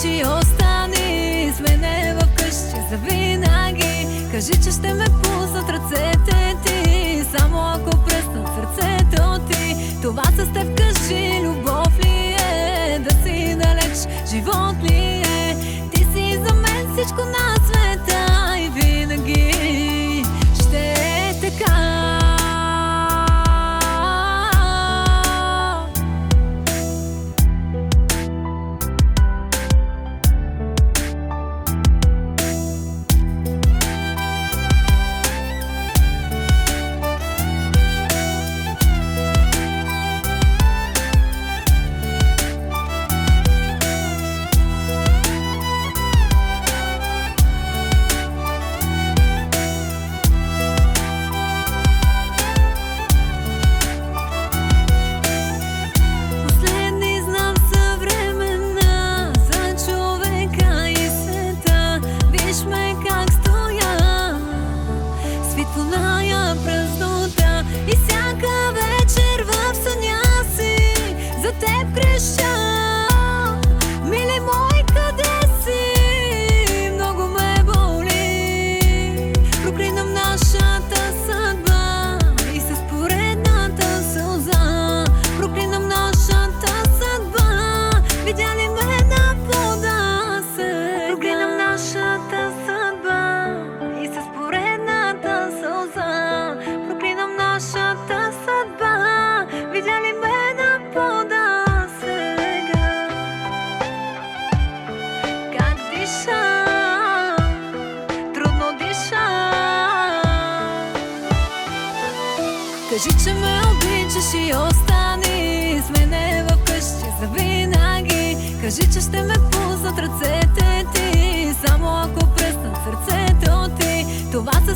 обичаш и остани с мене вкъщи завинаги. Кажи, че ще ме пуснат ръцете ти, само ако преснат сърцето ти. Това с теб кажи, любов ли е? Да си далеч, живот ли е? Ти си за мен всичко на света и винаги ще е така. Празнота и всяка вечер в съня си за теб крещя. Мили мой, къде си? Много ме боли. Проклинам нашата съдба и с поредната сълза. Проклинам нашата съдба. Видя ли ме на пода се? Проклинам нашата съдба и с поредната сълза. Проклинам нашата съдба. Видя ли ме на пода сега? Как диша, трудно диша. Кажи, че ме обичаш и остани с мене вкъщи завинаги. Кажи, че ще ме пуснат ръцете ти, само ако преснат сърцето ти. Това